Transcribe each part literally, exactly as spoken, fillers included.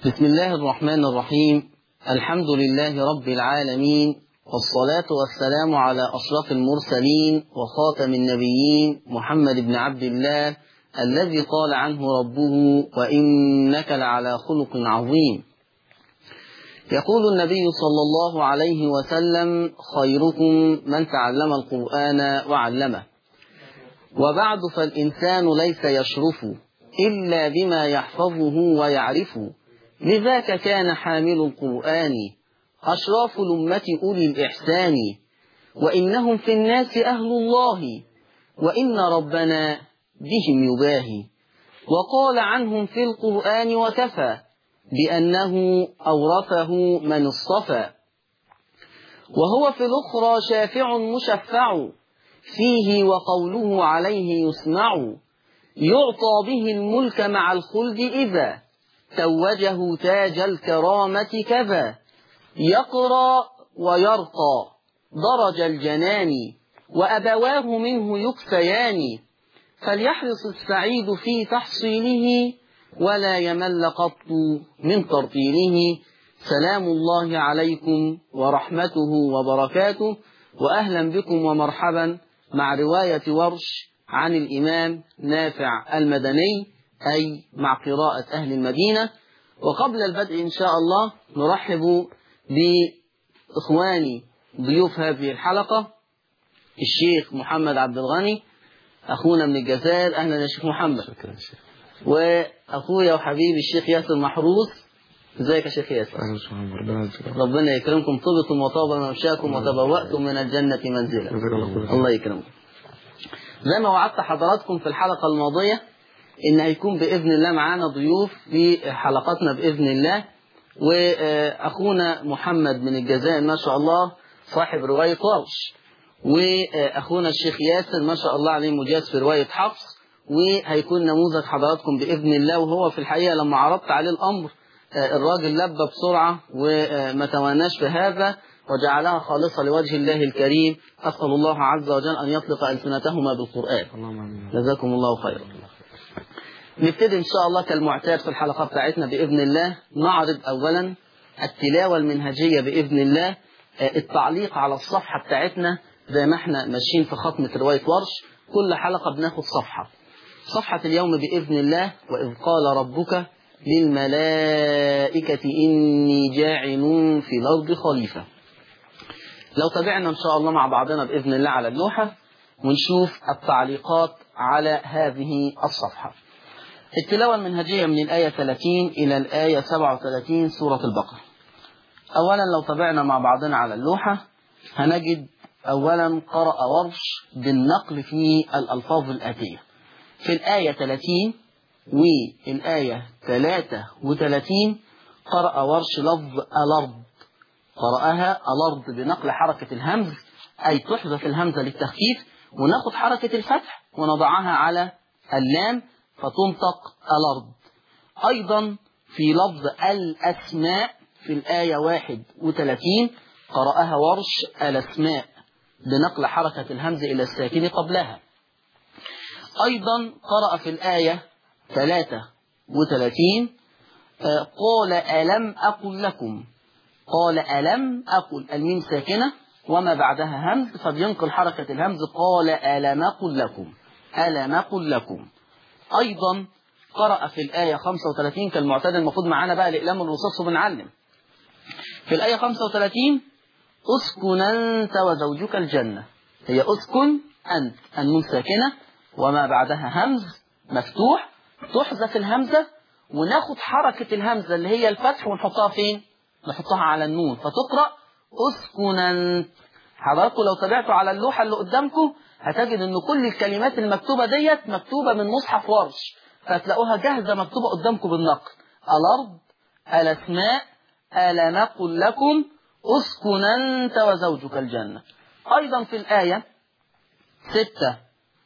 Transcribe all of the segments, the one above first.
بسم الله الرحمن الرحيم. الحمد لله رب العالمين، والصلاة والسلام على أشرف المرسلين وخاتم النبيين محمد بن عبد الله الذي قال عنه ربه: وإنك لعلى خلق عظيم. يقول النبي صلى الله عليه وسلم: خيركم من تعلم القرآن وعلمه. وبعد، فالإنسان ليس يشرف إلا بما يحفظه ويعرفه، لذاك كان حامل القرآن أشراف الأمة أولي الإحسان، وإنهم في الناس أهل الله، وإن ربنا بهم يباهي. وقال عنهم في القرآن وكفى بأنه أورثه من اصطفى، وهو في الأخرى شافع مشفع فيه، وقوله عليه يسمع، يعطى به الملك مع الخلد إذا توجه تاج الكرامة كذا، يقرى ويرقى درج الجنان، وأبواه منه يكفيان، فليحرص السعيد في تحصيله، ولا يمل قط من ترطيله. سلام الله عليكم ورحمته وبركاته، وأهلا بكم ومرحبا مع رواية ورش عن الإمام نافع المدني، أي مع قراءة أهل المدينة. وقبل البدء إن شاء الله نرحب بإخواني ضيوف هذه الحلقة: الشيخ محمد عبد الغني أخونا من الجزائر. أهلا يا شيخ محمد. شكرا شيخ. وأخويا وحبيبي الشيخ ياسر محروس. ازيك يا شيخ ياسر؟ ربنا يكرمكم، طبتم وطاب ممشاكم وتبوأتم من الجنة منزلا. الله يكرمكم. زي ما وعدت حضراتكم في الحلقة الماضية إن هيكون بإذن الله معانا ضيوف في حلقاتنا بإذن الله، وأخونا محمد من الجزائر ما شاء الله صاحب رواية ورش، وأخونا الشيخ ياسر ما شاء الله عليه مجاز في رواية حفص، وهيكون نموذج حضراتكم بإذن الله. وهو في الحقيقة لما عرضت عليه الأمر الراجل لبى بسرعة وما تواناش في هذا، وجعلها خالصة لوجه الله الكريم. أسأل الله عز وجل أن يطلق ألسنتهما بالقرآن. جزاكم الله خيرا. نبتدي إن شاء الله كالمعتاد في الحلقة بتاعتنا بإذن الله. نعرض أولا التلاوة المنهجية بإذن الله، التعليق على الصفحة بتاعتنا زي ما احنا ماشيين في ختمة رواية ورش، كل حلقة بناخد صفحة. صفحة اليوم بإذن الله: وإذ قال ربك للملائكة إني جاعل في الأرض خليفة. لو تابعنا إن شاء الله مع بعضنا بإذن الله على اللوحة ونشوف التعليقات على هذه الصفحة. التلاوة المنهجية من الآية ثلاثين إلى الآية سبعة وثلاثين سورة البقرة. أولا لو تابعنا مع بعضنا على اللوحة هنجد أولا قرأ ورش بالنقل في الألفاظ الآتية. في الآية ثلاثين والآية ثلاثة وثلاثين قرأ ورش لفظ الأرض، قرأها الأرض بنقل حركة الهمز، أي تحذف الهمزة للتخفيف، وناخد حركة الفتح ونضعها على اللام فتنطق الأرض. أيضا في لفظ الأسماء في الآية واحد وثلاثين قرأها ورش الأسماء بنقل حركة الهمز إلى الساكن قبلها. أيضا قرأ في الآية ثلاثة وثلاثين قال ألم أقل لكم، قال ألم أقل، الميم ساكنة وما بعدها همز فبينقل حركة الهمز، قال ألم أقل لكم، ألم أقل لكم. أيضا قرأ في الآية خمسة وثلاثين كالمعتاد، المفروض معانا بقى الإقلام والرصاص وبنعلم. في الآية خمسة وثلاثين أسكن أنت وزوجك الجنة، هي أسكن أنت، النون ساكنة وما بعدها همز مفتوح، تحذف الهمزة وناخد حركة الهمزة اللي هي الفتح ونحطها فين؟ نحطها على النون فتقرأ أسكن أنت. حضراتكم لو تابعتوا على اللوحة اللي قدامكم هتجد ان كل الكلمات المكتوبة ديت مكتوبة من مصحف ورش، فتلاقوها جاهزة مكتوبة قدامكم بالنقل: الأرض، الأسماء، ألم أقل لكم، أسكن أنت وزوجك الجنة. أيضا في الآية ستة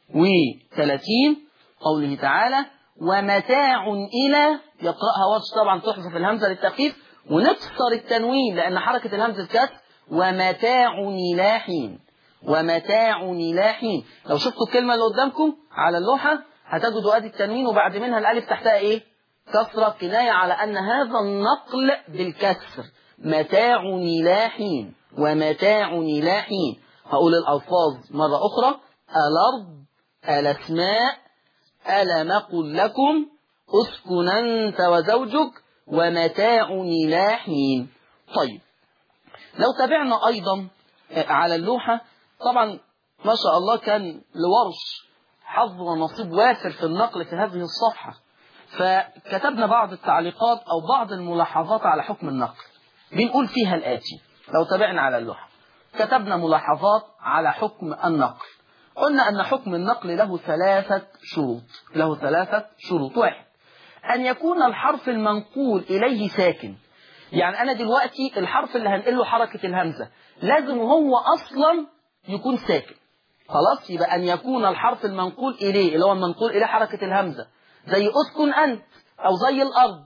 وثلاثين قوله تعالى: ومتاع إلى، يقرأها ورش طبعا تحذف الهمزة للتخفيف ونكسر التنوين لأن حركة الهمزة كسر، ومتاع إلى حين، ومتاع إلى حين. لو شفتوا الكلمة اللي قدامكم على اللوحة هتجدوا ادي التنوين وبعد منها الالف تحتها ايه؟ كسرة كناية على أن هذا النقل بالكسر. متاع إلى حين ومتاع إلى حين. هقول الألفاظ مرة أخرى: الأرض، الأسماء، ألم أقل لكم، اسكن أنت وزوجك، ومتاع إلى حين. طيب لو تابعنا أيضا على اللوحة، طبعا ما شاء الله كان لورش حظ ونصيب وافر في النقل في هذه الصفحة، فكتبنا بعض التعليقات أو بعض الملاحظات على حكم النقل، بنقول فيها الآتي. لو تابعنا على اللوحة كتبنا ملاحظات على حكم النقل. قلنا أن حكم النقل له ثلاثة شروط. له ثلاثة شروط. واحد: أن يكون الحرف المنقول إليه ساكن. يعني أنا دلوقتي الحرف اللي هنقله حركة الهمزة لازم هو أصلا يكون ساكن. خلاص، يبقى أن يكون الحرف المنقول إليه اللي هو المنقول إليه حركة الهمزة، زي أسكن أنت أو زي الأرض.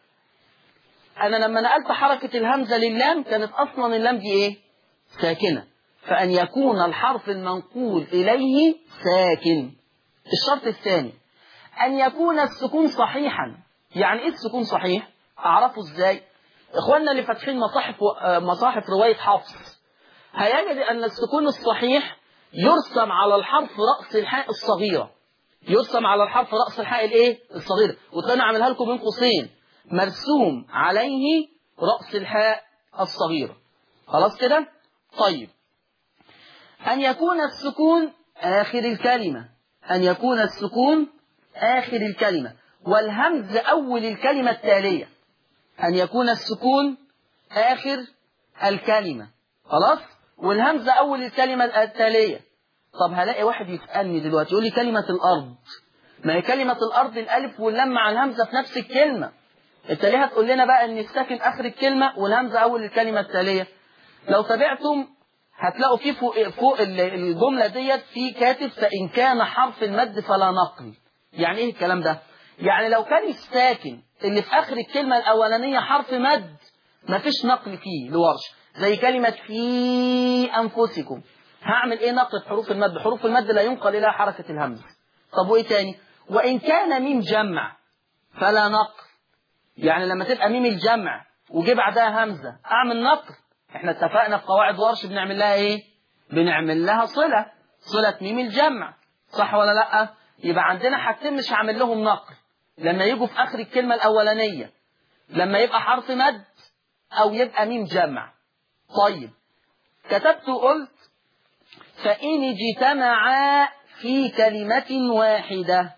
أنا لما نقلت حركة الهمزة لللام كانت أصلا اللام دي إيه؟ ساكنة. فأن يكون الحرف المنقول إليه ساكن. الشرط الثاني: أن يكون السكون صحيحا. يعني إيه السكون صحيح؟ أعرفه إزاي؟ إخواننا اللي فاتحين مصاحف مصاحف رواية حفص هيجد أن السكون الصحيح يرسم على الحرف رأس الحاء الصغيرة. يرسم على الحرف رأس الحاء الإيه؟ الصغيرة. وتلاقيني أعملها لكم بين قوسين: مرسوم عليه رأس الحاء الصغيرة. خلاص كده؟ طيب، أن يكون السكون آخر الكلمة. أن يكون السكون آخر الكلمة والهمز أول الكلمة التالية. أن يكون السكون آخر الكلمة، خلاص، والهمزة أول الكلمة التالية. طب هلاقي واحد يسألني دلوقتي يقول لي كلمة الأرض، ما هي كلمة الأرض الألف واللام مع الهمزة في نفس الكلمة. أنت ليه هتقول لنا بقى إن الساكن آخر الكلمة والهمزة أول الكلمة التالية؟ لو تابعتم هتلاقوا في فوق, فوق الجملة ديت في كاتب: فإن كان حرف المد فلا نقل. يعني إيه الكلام ده؟ يعني لو كان الساكن اللي في آخر الكلمة الأولانية حرف مد مفيش نقل فيه لورش. زي كلمة في أنفسكم، هعمل إيه نقل في حروف المد؟ حروف المد لا ينقل إلى حركة الهمز. طب وإيه تاني؟ وإن كان ميم جمع فلا نقل. يعني لما تبقى ميم الجمع وجي بعدها همزة أعمل نقل. احنا اتفقنا في قواعد ورش بنعمل لها ايه؟ بنعمل لها صلة، صلة ميم الجمع، صح ولا لا؟ يبقى عندنا حاجتين مش هعمل لهم نقل لما يجوا في اخر الكلمة الاولانية، لما يبقى حرف مد او يبقى ميم جمع. طيب كتبت وقلت: فإن اجتمعا في كلمة واحدة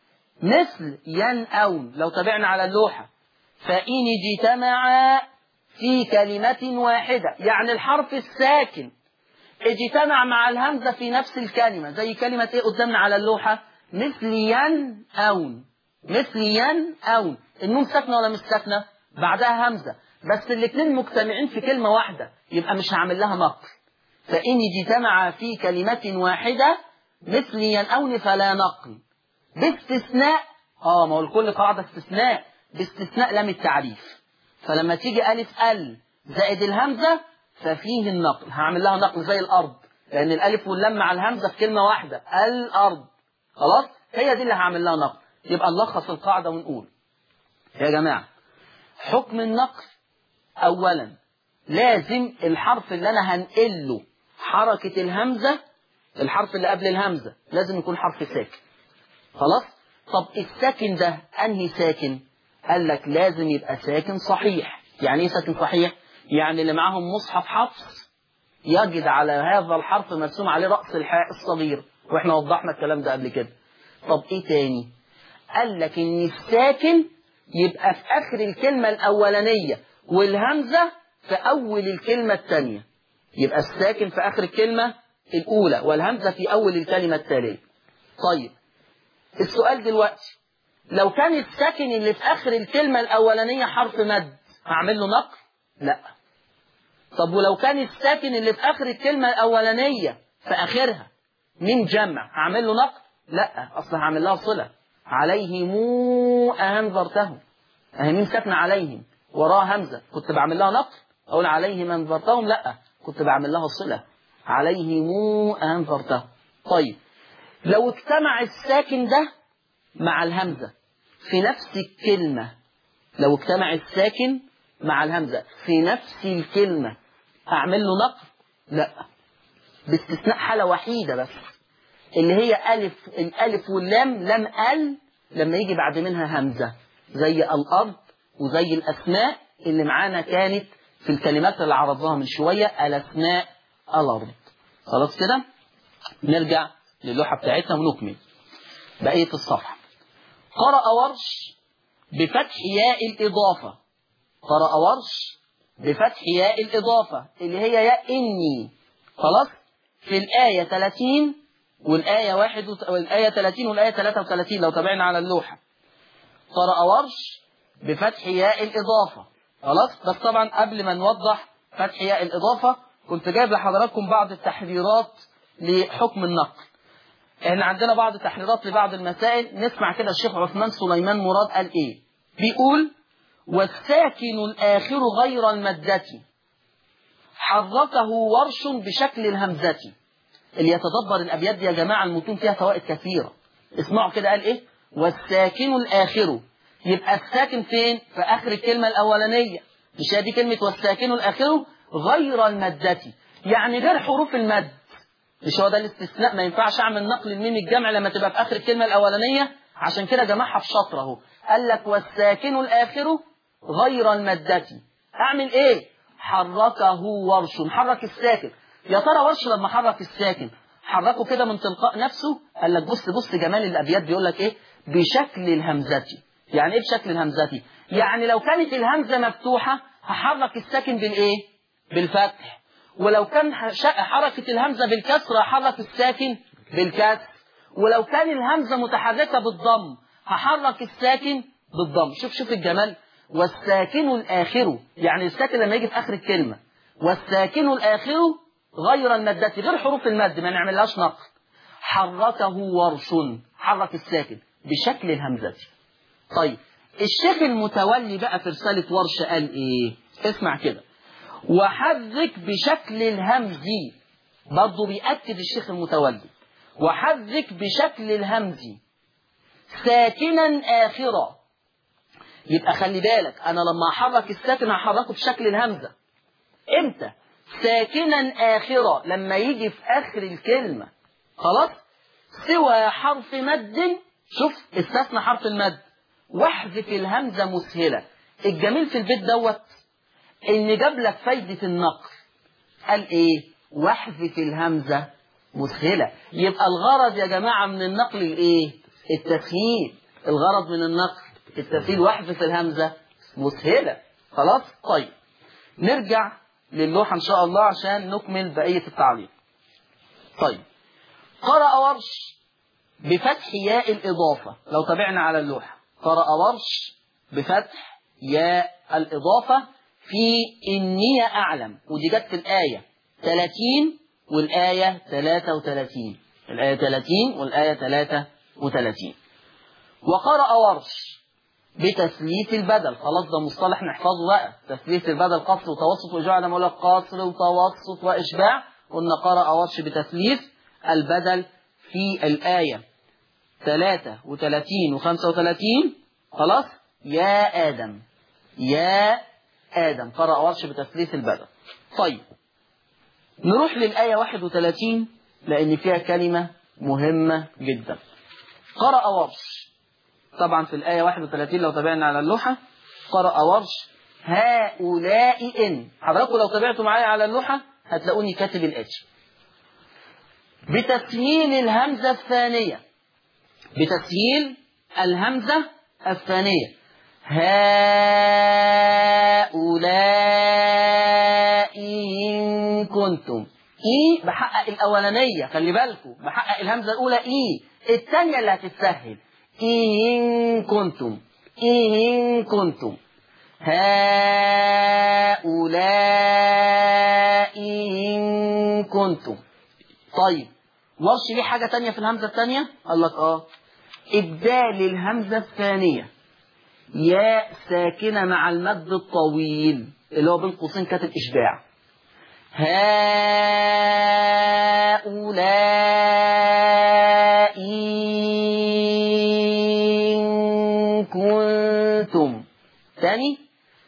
مثل ينأون. لو تابعنا على اللوحة: فإن اجتمعا في كلمة واحدة، يعني الحرف الساكن اجتمع مع الهمزة في نفس الكلمة. زي كلمة ايه قدامنا على اللوحة؟ مثل ينأون. مثل ينأون، النون ساكنة ولا مش ساكنة؟ بعدها همزة، بس الاثنين مجتمعين في كلمة واحدة، يبقى مش هعمل لها نقل. فإن اجتمع في كلمة واحدة مثل ينأون فلا نقل، باستثناء اه ما هو لكل قاعدة استثناء، باستثناء لام التعريف. فلما تيجي ألف ال زائد الهمزة ففيه النقل، هعمل لها نقل زي الأرض، لأن الألف واللام مع الهمزة في كلمة واحدة، الأرض. خلاص، هي دي اللي هعمل لها نقل. يبقى نلخص القاعدة ونقول يا جماعة: حكم النقل أولا لازم الحرف اللي أنا هنقله حركة الهمزة، الحرف اللي قبل الهمزة لازم يكون حرف ساكن. خلاص. طب الساكن ده أنهي ساكن؟ قال لك لازم يبقى ساكن صحيح. يعني ايه ساكن صحيح؟ يعني اللي معاهم مصحف حفص يجد على هذا الحرف مرسوم عليه رأس الحاء الصغير، واحنا وضحنا الكلام ده قبل كده. طب ايه تاني؟ قال لك ان الساكن يبقى في اخر الكلمة الاولانية والهمزة في اول الكلمة الثانية. يبقى الساكن في اخر الكلمة الاولى والهمزة في اول الكلمة التالية. طيب السؤال دلوقتي: لو كان الساكن اللي في آخر الكلمة الأولانية حرف مد هعمل له نقل؟ لا. طب ولو كان الساكن اللي في آخر الكلمة الأولانية في آخرها ميم جمع هعمل له نقل؟ لا، أصلا هعمل لها صلة. عليهم أنذرتهم، أهي ميم ساكنة عليهم وراها همزة، كنت بعمل لها نقل؟ أقول عليهم أنذرتهم؟ لا، كنت بعمل لها صلة. عليهم أنذرتهم. طيب لو اجتمع الساكن ده مع الهمزة في نفس الكلمة لو اجتمع الساكن مع الهمزة في نفس الكلمة أعمل له نقل؟ لا، باستثناء حالة وحيدة بس، اللي هي ألف الألف واللام لم ال لما يجي بعد منها همزة، زي الأرض وزي الأسماء اللي معانا كانت في الكلمات اللي عرضناها من شوية، الأسماء الأرض. خلاص كده، نرجع للوحة بتاعتنا ونكمل بقية الصفحة. قرأ ورش بفتح ياء الإضافة. قرأ ورش بفتح ياء الإضافة اللي هي ياء إني. خلاص، في الآية ثلاثين والآية واحد والآية ثلاثين والآية ثلاثة وثلاثين لو تابعنا على اللوحة. قرأ ورش بفتح ياء الإضافة. خلاص، بس طبعا قبل ما نوضح فتح ياء الإضافة كنت جايب لحضراتكم بعض التحريرات لحكم النقل. احنا عندنا بعض التحريرات لبعض المسائل، نسمع كده الشيخ عثمان سليمان مراد قال ايه. بيقول: والساكن الآخر غير المدة حركه ورش بشكل الهمزة. اللي يتدبر الأبيات دي يا جماعة المتون فيها فوائد كثيرة. اسمعوا كده، قال ايه؟ والساكن الآخر، يبقى الساكن فين؟ في آخر الكلمة الأولانية، مش هي دي كلمة والساكن الآخر غير المدة، يعني غير حروف المد. مش هو ده الاستثناء؟ ما ينفعش اعمل نقل الميم الجمع لما تبقى في آخر الكلمة الأولانية. عشان كده جمعها في شطر اهو، قال لك والساكن الآخر غير المدة. اعمل ايه؟ حركه ورش، حرك الساكن. يا ترى ورش لما حرك الساكن حركه كده من تلقاء نفسه؟ قال لك بص بص جمال الأبيات، بيقول لك ايه؟ بشكل الهمزة. يعني ايه بشكل الهمزة؟ يعني لو كانت الهمزة مفتوحة هحرك الساكن بالايه؟ بالفتح. ولو كان حركة الهمزة بالكسر هحرك الساكن بالكسر. ولو كان الهمزة متحركة بالضم هحرك الساكن بالضم. شوف شوف الجمال. والساكن الآخر، يعني الساكن لما يجي في آخر الكلمة، والساكن الآخر غير المدة، غير حروف المد، ما نعملهاش نقل. حركه ورش، حرك الساكن بشكل الهمزة. طيب الشيخ المتولي بقى في رسالة ورش قال ايه؟ اسمع كده: وحرك بشكل الهمز. برضه بيأكد الشيخ المتولي: وحرك بشكل الهمز ساكنا آخرا. يبقى خلي بالك، أنا لما أحرك الساكن هحركه بشكل الهمزة. إمتى؟ ساكنا آخرا، لما يجي في آخر الكلمة. خلاص، سوى حرف مد. شوف استثنى حرف المد، واحذف الهمزة مسهلة. الجميل في البيت دوت إن جاب لك فايدة النقل. قال إيه؟ واحذف الهمزة مسهلة. يبقى الغرض يا جماعة من النقل الإيه؟ التسهيل. الغرض من النقل التسهيل، واحذف الهمزة مسهلة. خلاص؟ طيب نرجع للوحة إن شاء الله عشان نكمل بقية التعليق. طيب قرأ ورش بفتح ياء الإضافة. لو تابعنا على اللوحة، قرأ ورش بفتح ياء الإضافة في إني أعلم، ودي جت في الآية ثلاثين والآية ثلاثة وثلاثين. الآية ثلاثين والآية ثلاثة وثلاثين. وقرأ ورش بتثليث البدل. خلاص ده مصطلح نحفظه بقى، تثليث البدل، قصر وتوسط وإشباع. لما أقول لك قصر وتوسط وإشباع قلنا قرأ ورش بتثليث البدل في الآية ثلاثة وثلاثين وخمسة وثلاثين. خلاص، يا آدم، يا آدم، قرأ ورش بتثليث البدل. طيب نروح للآية واحد وثلاثين لأن فيها كلمة مهمة جدا. قرأ ورش، طبعا في الآية واحد وثلاثين لو تابعنا على اللوحة، قرأ ورش هؤلاء إن. حضراتكم لو تابعتوا معايا على اللوحة هتلاقوني كاتب الآتي: بتسهيل الهمزة الثانية، بتسهيل الهمزة الثانية. هؤلاء إن كنتم. إي بحقق الأولانية، خلي بالكم، بحقق الهمزة الأولى إي، الثانية اللي هتتسهل إن كنتم، إن كنتم. هؤلاء إن كنتم. طيب ورش ليه حاجة تانية في الهمزة الثانية؟ قال لك آه إبدال الهمزة الثانية ياء ساكنة مع المد الطويل اللي هو بين قوسين كاتب إشباع. هؤلاء إن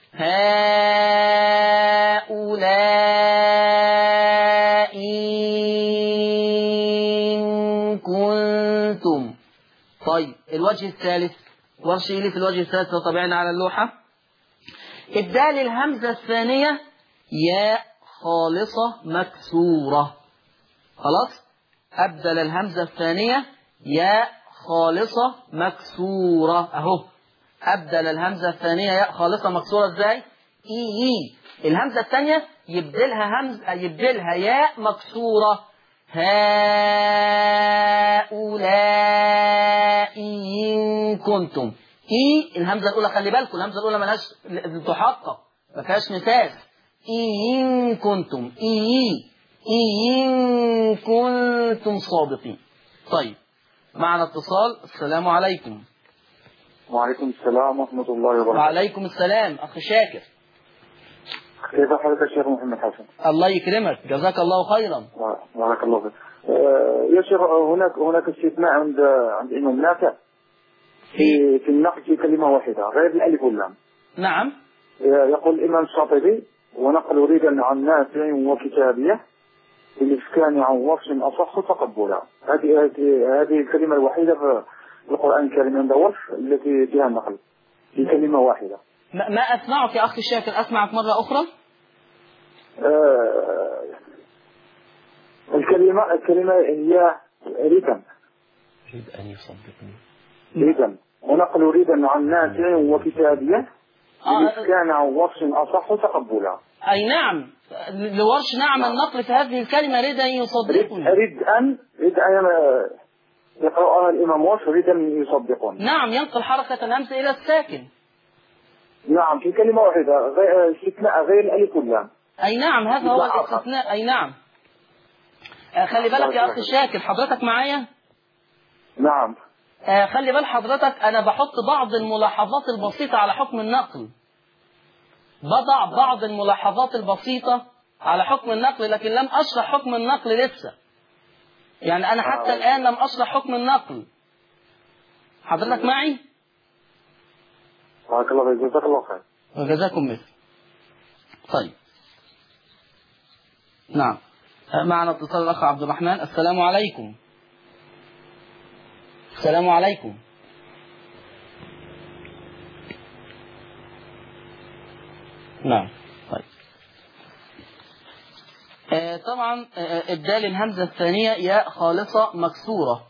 هؤلاء إن كنتم. طيب الوجه الثالث، ورش لي في الوجه الثالث لو طبعنا على اللوحة. إبدال الهمزة الثانية ياء خالصة مكسورة. خلاص، أبدل الهمزة الثانية ياء خالصة مكسورة. أهو أبدل الهمزة الثانية ياء خالصة مكسورة إزاي؟ إي الهمزة الثانية يبدلها همزة، يبدلها ياء مكسورة. هؤلاء إن كنتم. إي الهمزة الأولى، خلي بالكم الهمزة الأولى ملهاش تحقق، ما فيهاش مساس. إن كنتم، إي إن كنتم صادقين. طيب معنا اتصال. السلام عليكم. وعليكم السلام ورحمة الله وبركاته. وعليكم السلام أخي شاكر. كيف حالك يا شيخ محمد حسن؟ الله يكرمك، جزاك الله خيرا. بارك الله فيك. يا شيخ هناك هناك استثناء عند عند الإمام نافع في في النقل في كلمة واحدة غير الألف واللام. نعم. يقول الإمام الشاطبي ونقل ريدا عن نافع وكتابية بالإسكان عن وصف أصح تقبلا. هذه هذه الكلمة الوحيدة في القرآن الكريم عند وصف التي فيها النقل في كلمة واحدة. ما أسمعك يا أخي الشاكر، أسمعك مرة أخرى. آه الكلمة الكلمة هي ريدا. ريد أن يصدقني. ريدا ونقل ريدا عن نافع وكتابية بالإسكان عن وصف أصح تقبلا. أي نعم، لورش نعم النقل في هذه الكلمة ريد أن يصدقني. ريد أن ريد أن يقرأها الإمام وصف ريد أن يصدقون. نعم، ينقل حركة الهمزة إلى الساكن. نعم في كلمة واحدة استثناء غير الألف واللام. أي نعم هذا هو الاستثناء. أي نعم. آه خلي بالك يا أخي شاكر، حضرتك معايا؟ نعم. آه خلي بال حضرتك، أنا بحط بعض الملاحظات البسيطة على حكم النقل. بضع بعض الملاحظات البسيطة على حكم النقل، لكن لم أشرح حكم النقل لسه. يعني أنا حتى الآن لم أشرح حكم النقل. حضرتك معي؟ بارك الله فيك، جزاك الله خير. وجزاكم مثل. طيب نعم، معنا اتصال الأخ عبد الرحمن. السلام عليكم. السلام عليكم. نعم. طيب آه طبعا آه إبدال الهمزة الثانية ياء خالصة مكسورة.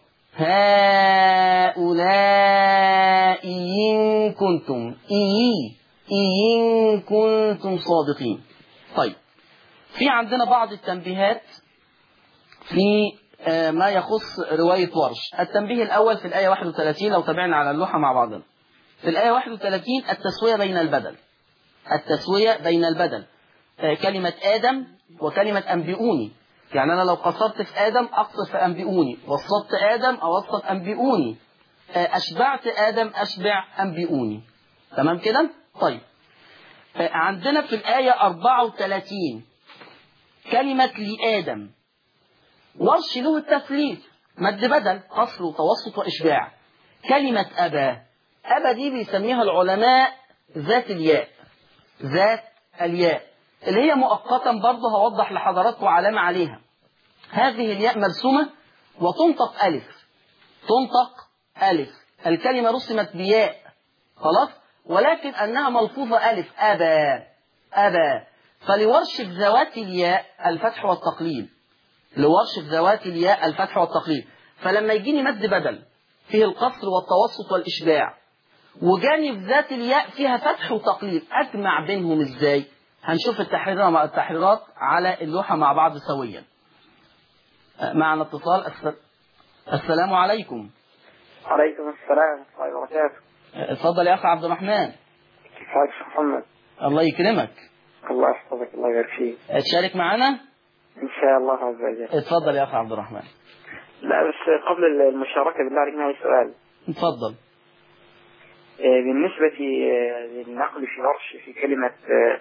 هؤلاء إن كنتم، إي إن كنتم صادقين. طيب في عندنا بعض التنبيهات في آه ما يخص رواية ورش. التنبيه الأول في الآية واحد وثلاثين لو تابعنا على اللوحة مع بعضنا. في الآية واحد وثلاثين التسوية بين البدل. التسوية بين البدل، آه كلمة آدم وكلمة أنبئوني. يعني أنا لو قصرت في آدم أقصر في أنبئوني، وسطت آدم أوسط أنبئوني، آه أشبعت آدم أشبع أنبئوني. تمام كده؟ طيب آه عندنا في الآية أربعة وثلاثين كلمة لآدم، ورش له التثليث مد بدل قصر وتوسط وإشباع. كلمة أبا، أبا دي بيسميها العلماء ذات الياء، ذات الياء اللي هي مؤقتا برضه هوضح لحضراتكم علامة عليها. هذه الياء مرسومة وتنطق ألف، تنطق ألف. الكلمة رسمت بياء خلاص، ولكن أنها ملفوظة ألف. أبا أبا. فلورش في ذوات الياء الفتح والتقليل، لورش في ذوات الياء الفتح والتقليل. فلما يجيني مد بدل فيه القصر والتوسط والإشباع، وجاني في ذات الياء فيها فتح وتقليل، أجمع بينهم إزاي؟ هنشوف التحريرات على اللوحة مع بعض سويا. معنا اتصال. السلام عليكم. عليكم السلام ورحمة الله وبركاته. اتفضل يا أخ عبد الرحمن. كيف حالك يا محمد؟ الله يكرمك. الله يحفظك، الله يبارك فيك. تشارك معنا؟ إن شاء الله عز وجل. اتفضل يا أخ عبد الرحمن. لا بس قبل المشاركة بالله عليك معي سؤال. اتفضل. بالنسبة للنقل في ورش في كلمة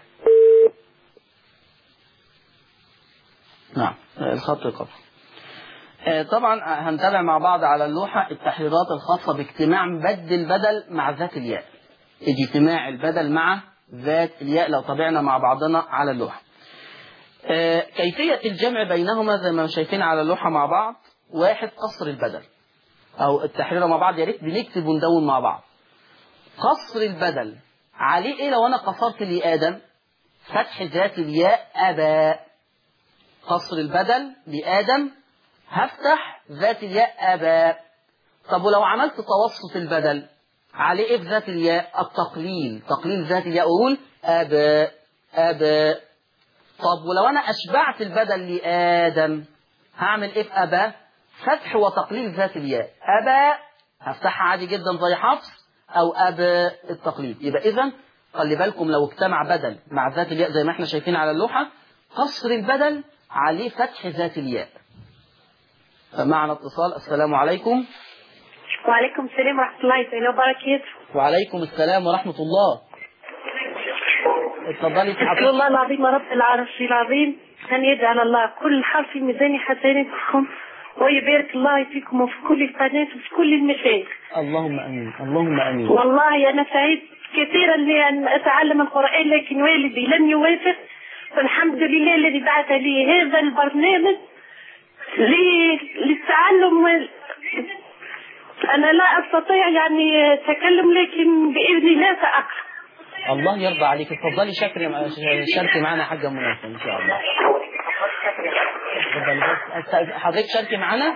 نعم الخط قطع. طبعا هنتابع مع بعض على اللوحة التحريرات الخاصة باجتماع مد البدل مع ذات الياء. اجتماع البدل مع ذات الياء لو طبعنا مع بعضنا على اللوحة. آه كيفية الجمع بينهما زي ما شايفين على اللوحة مع بعض. واحد قصر البدل أو التحرير مع بعض، يا ريت بنكتب وندون مع بعض. قصر البدل عليه إيه لو أنا قصرت لآدم؟ فتح ذات الياء أبا. قصر البدل لآدم هفتح ذات الياء أبا. طب ولو عملت توسط البدل عليه إيه في ذات الياء؟ التقليل، تقليل ذات الياء، أقول أبا أبا. طب ولو أنا أشبعت البدل لآدم هعمل إيه في أبا؟ فتح وتقليل ذات الياء. أبا هفتحها عادي جدا زي حفص، أو أبا التقليل. يبقى إذن خلي بالكم لو اجتمع بدل مع ذات الياء زي ما احنا شايفين على اللوحة، قصر البدل عليه فتح ذات الياء. معنا اتصال. السلام عليكم. وعليكم السلام ورحمة الله تعالى وبركاته. وعليكم السلام ورحمة الله. اتفضلي. أسأل الله العظيم رب العرش العظيم أن يجعل الله كل حرف في ميزان حسناتكم، ويبارك الله فيكم وفي كل القناة وفي كل المشايخ. اللهم امين. اللهم امين. والله انا سعيد كثيرا لان اتعلم القرآن، لكن والدي لم يوافق، فالحمد لله الذي بعث لي هذا البرنامج للتعلم. انا لا استطيع يعني التكلم، لكن باذن الله ساقرا. الله يرضى عليك. اتفضلي شكري شاركي معنا يا حاجه منى ان شاء الله. حضرتك شاركي معنا.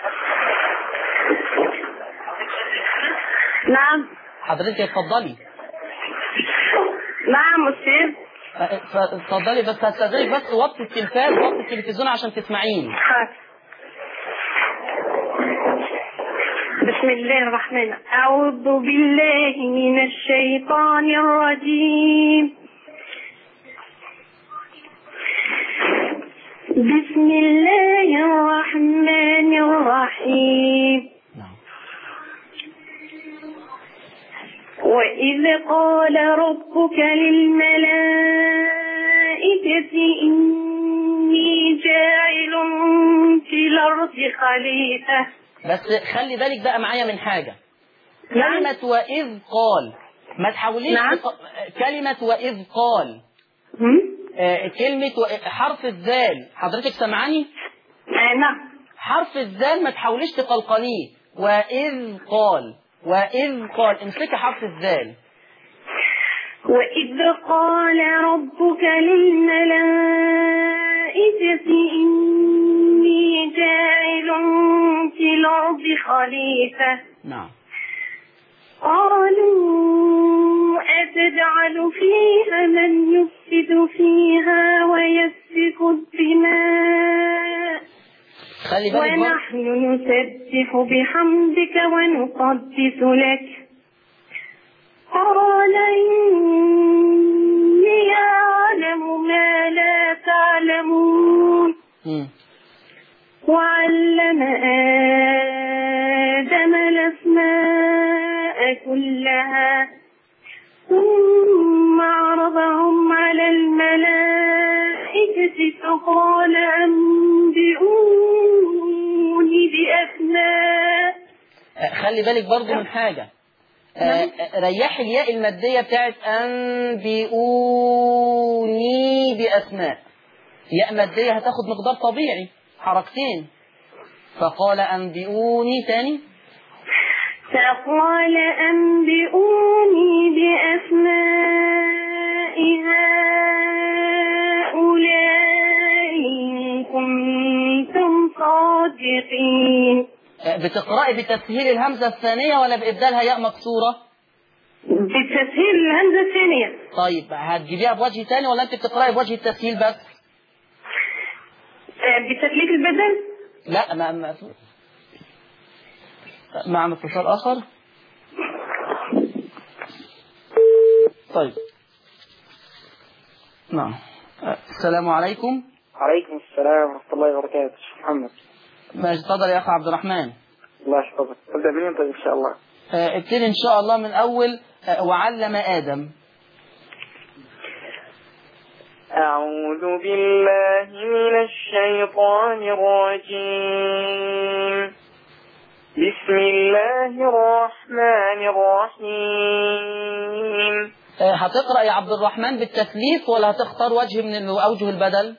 نعم حضرتك اتفضلي. نعم استاذ. اتفضلي بس هستاذنك بس وطي التلفاز وطي التلفزيون عشان تسمعيني. بسم الله الرحمن الرحيم. أعوذ بالله من الشيطان الرجيم. بسم الله الرحمن الرحيم. وإذ قال ربك للملائكة إني جاعل في الأرض خليفة. بس خلي بالك بقى معايا من حاجة. نعم. كلمة وإذ قال ما تحاوليش. نعم. تق... كلمة وإذ قال آه كلمة و... حرف الذال حضرتك سمعاني؟ آه نعم. حرف الذال ما تحاوليش تقلقليه. وإذ قال وإذ قال امسك حرف الذال. وإذ قال ربك للملائكة إني جاعل في الأرض خليفة. نعم. قالوا أتجعل فيها من يفسد فيها ويسفك الدماء ونحن نسبح بحمدك ونقدس لك. قال إني أعلم ما لا تعلمون. وعلم آدم الأسماء كلها ثم عرضهم على الملائكة فقال أنبئوني بأسماء. خلي بالك برضو من حاجة. آه ريح الياء المادية بتاعت أنبئوني بأسماء. ياء مادية هتاخد مقدار طبيعي حركتين. فقال أنبئوني تاني. فقال أنبئوني بأسماء هؤلاء إن كنتم صادقين. بتقرأي بتسهيل الهمزة الثانية ولا بإبدالها ياء مكسورة؟ بتسهيل الهمزة الثانية. طيب هتجيبيها بوجه تاني ولا أنت بتقرأي بوجه التسهيل بس؟ بتسليك البدن؟ لا ما ما معنا اتصال آخر. طيب نعم. السلام عليكم. عليكم السلام ورحمة الله وبركاته. محمد. ماشي اتفضل يا أخ عبد الرحمن. الله يحفظك. ابدأ منين طيب إن شاء الله؟ ابتدي إن شاء الله من أول وعلم آدم. أعوذ بالله من الشيطان الرجيم. بسم الله الرحمن الرحيم. هتقرأ يا عبد الرحمن بالتثليث ولا هتختار وجه من أوجه البدل؟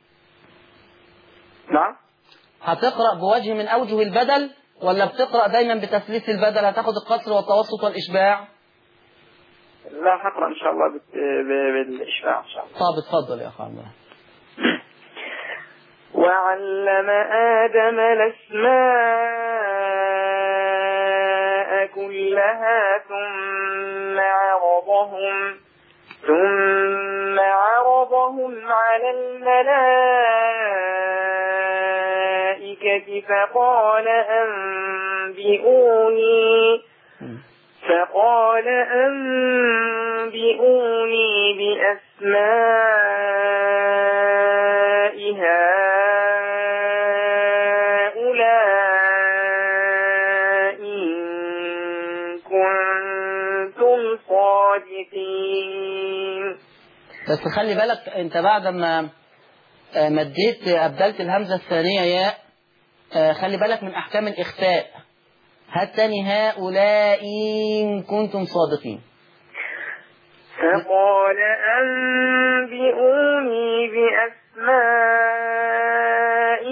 نعم. هتقرأ بوجه من أوجه البدل ولا بتقرأ دايما بتثليث البدل؟ هتاخد القصر والتوسط والإشباع؟ لا هقرأ إن شاء الله بالإشباع إن شاء الله. طب اتفضل يا أخي عبد الرحمن. وعلم آدم الأسماء كلها ثم عرضهم ثم عرضهم على الملائكة فقال أنبئوني فقال أنبئوني بأسماء هؤلاء إن كنتم صادقين. بس خلي بالك انت بعد ما مديت أبدلت الهمزة الثانية ياء، خلي بالك من أحكام الإخفاء. هات تاني هؤلاء إن كنتم صادقين. فقال أنبئوني بأسماء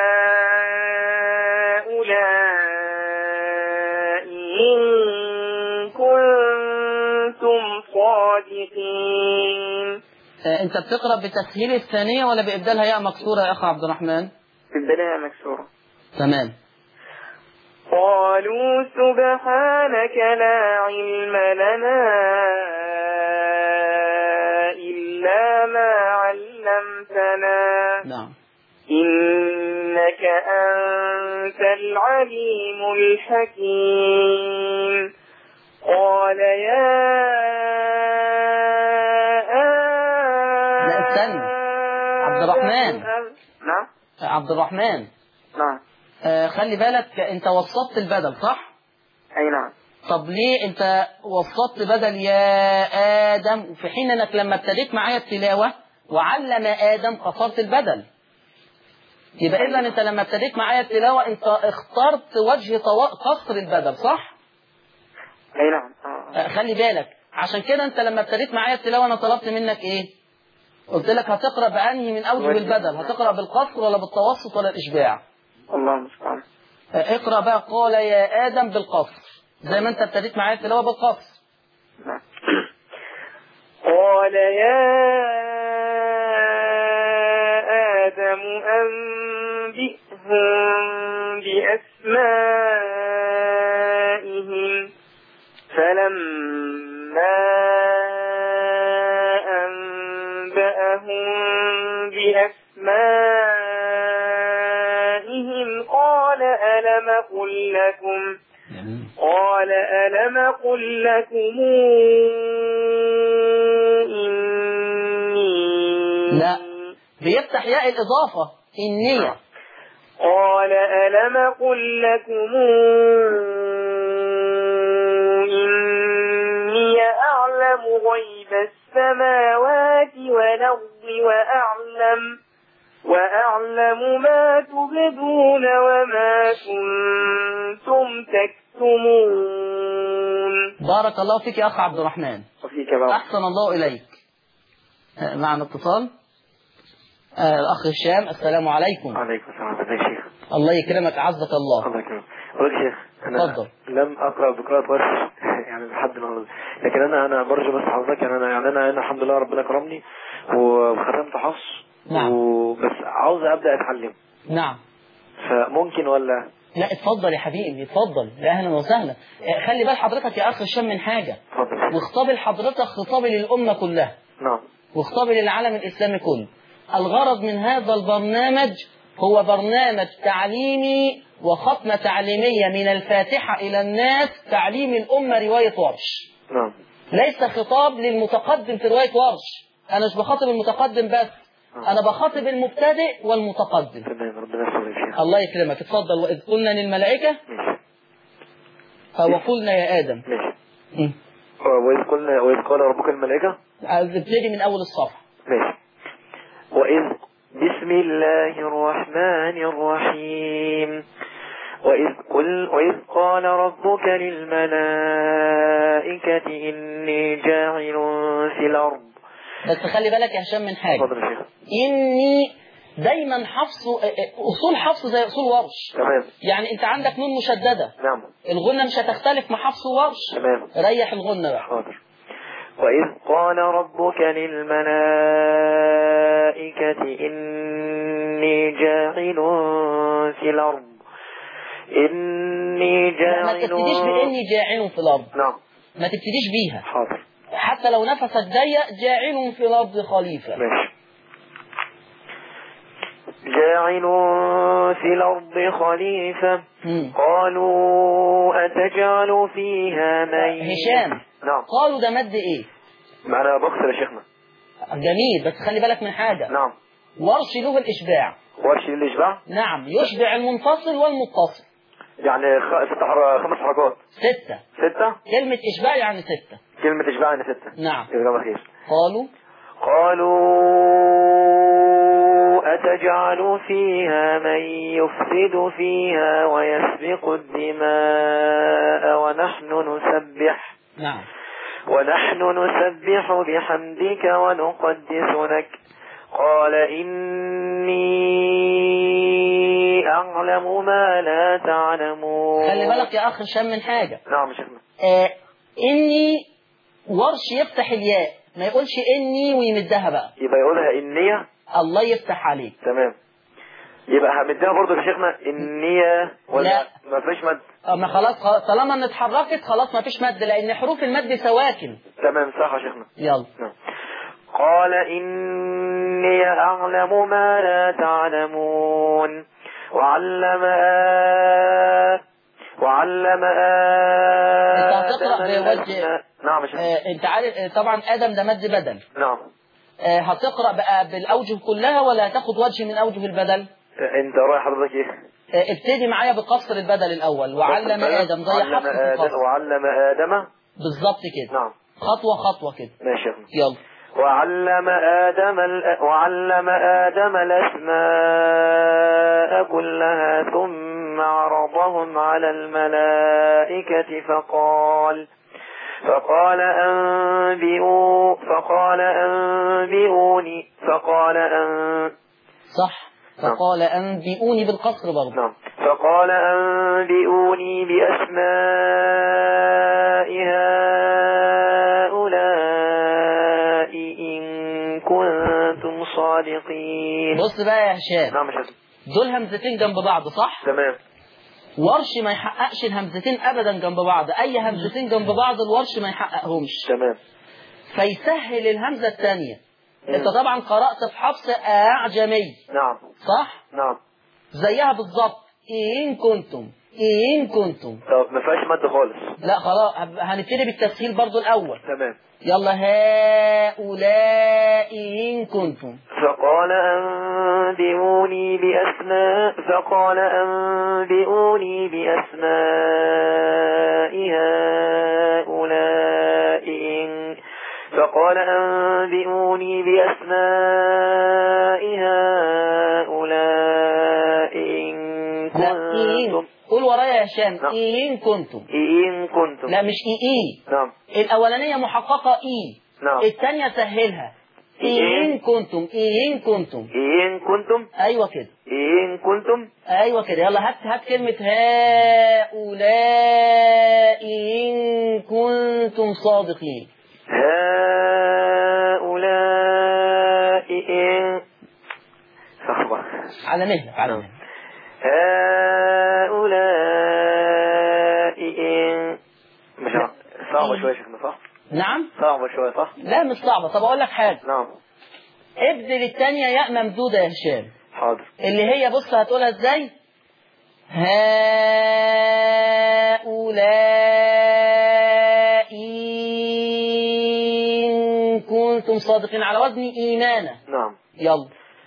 هؤلاء إن كنتم صادقين. أنت بتقرأ بتسهيل الثانية ولا بإبدالها ياء مكسورة يا أخ عبد الرحمن؟ بإبدالها مكسورة. تمام. قالوا سبحانك لا علم لنا إلا ما علمتنا. نعم. إنك أنت العليم الحكيم. قال يا لا استنى عبد الرحمن. نعم عبد الرحمن. نعم. آه خلي بالك انت وسطت البدل صح؟ اي نعم. طب ليه انت وسطت بدل يا آدم في حين انك لما ابتديت معايا التلاوة وعلم آدم قصرت البدل؟ يبقى اذا انت لما ابتديت معايا التلاوة انت اخترت وجه قصر البدل صح؟ اي نعم. آه خلي بالك عشان كده انت لما ابتديت معايا التلاوة انا طلبت منك ايه؟ قلت لك هتقرأ بأنهي من اوجه البدل؟ هتقرأ بالقصر ولا بالتوسط ولا الإشباع؟ الله المستعان. اقرأ بقى قال يا آدم بالقصر زي ما انت ابتديت معايا التلاوة بالقصر. قال يا آدم أنبئهم بأسمائهم فلما أنبأهم بأسمائهم قال ألم أقل لكم قال ألم قل لكم إني لا بيفتح ياء الإضافة إني. قال ألم قل لكم إني أعلم غيب السماوات والأرض وأعلم وأعلم ما تبدون وما كنتم تكتمون. بارك الله فيك يا أخ عبد الرحمن. وفيك بارك. أحسن الله إليك. معنا اتصال. آه الأخ هشام السلام عليكم. عليكم السلام ورحمة الله يا شيخ. الله يكرمك عزك الله. الله يكرمك. أقول يا شيخ أنا اتفضل. لم أقرأ بقراءة ورش يعني لحد النهارده، لكن أنا أنا برجو بس حضرتك يعني أنا يعني أنا, أنا الحمد لله ربنا كرمني وختمت حفص. نعم. وبس عاوز أبدأ أتعلم. نعم. فممكن ولا؟ لا اتفضل يا حبيبي اتفضل يا أهلا وسهلا. خلي بال حضرتك يا أخ هشام من حاجة. اتفضل. واخطبي لحضرتك خطابي للأمة كلها. نعم. واخطبي للعالم الإسلامي كله. الغرض من هذا البرنامج هو برنامج تعليمي وختمة تعليمية من الفاتحة إلى الناس، تعليم الأمة رواية ورش. نعم. ليس خطاب للمتقدم في رواية ورش. أنا مش بخاطب المتقدم بس، أنا بخاطب المبتدئ والمتقدم. تمام ربنا يسلمك. الله يكرمك اتفضل. وإذ قلنا للملائكة وقلنا يا آدم. ماشي. وإذ قلنا وإذ قال ربك الملائكة. ابتدي من أول الصفحة. ماشي. وإذ بسم الله الرحمن الرحيم وإذ, قل وإذ قال ربك للملائكة إني جاعل في الأرض. بس خلي بالك يا هشام من حاجة. اتفضل يا شيخ. إني دايما حفظ أصول حفظ زي أصول ورش. تمام. يعني أنت عندك نون مشددة. نعم. الغنة مش هتختلف مع حفظ ورش. تمام. ريح الغنة بقى. حاضر. وإذ قال ربك للملائكة إني جاعل في الأرض إني جاعل. ما تبتديش بإني جاعل في الأرض. نعم. ما تبتديش بيها. حاضر. حتى لو نفسك ضيق جاعل في الأرض خليفة. ماشي. جاعل في الأرض خليفة. مم. قالوا أتجعل فيها من. هشام. نعم. قالوا ده مد إيه؟ معنا بكسر يا شيخنا. جميل، بس خلي بالك من حاجة. نعم. ورش له الإشباع. ورش للإشباع. نعم، يشبع المنفصل والمتصل. يعني خ... ست حر... خمس حركات. ستة. ستة. كلمة إشباع يعني ستة. كلمة إشباع يعني ستة. نعم. جزاك الله خير. قالوا قالوا أتجعل فيها من يفسد فيها ويسفك الدماء ونحن نسبح. نعم. ونحن نسبح بحمدك ونقدس لك. قال إني أعلم ما لا تعلمون. خلي بالك يا أخ هشام من حاجة. نعم يا شيخنا. آه إني ورش يفتح الياء، ما يقولش إني ويمدها بقى. يبقى يقولها إنية. الله يفتح عليك. تمام. يبقى همدها برضه يا شيخنا إنية ولا لا. ما فيش مد؟ ما خلاص خلاص طالما ان اتحركت خلاص ما فيش مد، لأن حروف المد سواكن. تمام صح يا شيخنا. يلا. نعم. قال إني أعلم ما لا تعلمون. وعلم آه وعلم آه انت هتقرأ بوجه. نعم يا شيخنا. آه انت عارف آه طبعا آدم ده مد بدل. نعم. آه هتقرأ بقى بالأوجه كلها ولا هتاخد وجه من أوجه البدل؟ انت رايح حضرتك ايه؟ آه ابتدي معايا بقصر البدل الأول. وعلم آدم زي حفص القصر. وعلم آدم. بالظبط كده. نعم. خطوة خطوة كده. ماشي. يلا. وعلم آدم وعلم آدم الأسماء كلها ثم عرضهم على الملائكة فقال فقال أنبئوا فقال أنبئوني فقال أن صح. فقال أنبئوني بالقصر برضه. نعم. فقال أنبئوني بأسماء هؤلاء إن كنتم صادقين. بص بقى يا هشام. نعم يا شيخ. دول همزتين جنب بعض صح؟ تمام. ورش ما يحققش الهمزتين ابدا جنب بعض، اي همزتين جنب بعض الورش ما يحققهمش. تمام. فيسهل الهمزة الثانية. انت طبعا قرأت في حفص اعجمي. نعم. صح؟ نعم. زيها بالظبط. ان كنتم ان كنتم. طب ما فيهاش مد خالص. لا خلاص هنبتدي بالتسهيل برضو الاول. تمام. يلا هؤلاء ان كنتم. فقال أنبئوني بأسماء فقال أنبئوني بأسماء هؤلاء إن فقال أنبئوني بأسماء هؤلاء إن كنتم. قول ورايا يا هشام. إن كنتم. إن كنتم. لا مش إي إي. نعم. الأولانية محققة إي. نعم. الثانية سهلها. إن كنتم. إن كنتم. إن كنتم. أيوة كده. إن كنتم. أيوة كده. يلا هات هات كلمة هؤلاء إن كنتم صادقين. هؤلاء إن صحبة على مهلك على مهلك. هؤلاء إن مش صعبة شوية شيخنا صح؟ نعم. صعبة شوية صح؟ لا مش صعبة. طب أقول لك حاجة. نعم. ابدل الثانية ياء ممدودة يا هشام. حاضر. اللي هي بص هتقولها ازاي؟ هؤلاء إن كنتم صادقين على وزن إيمانة. نعم. يلا.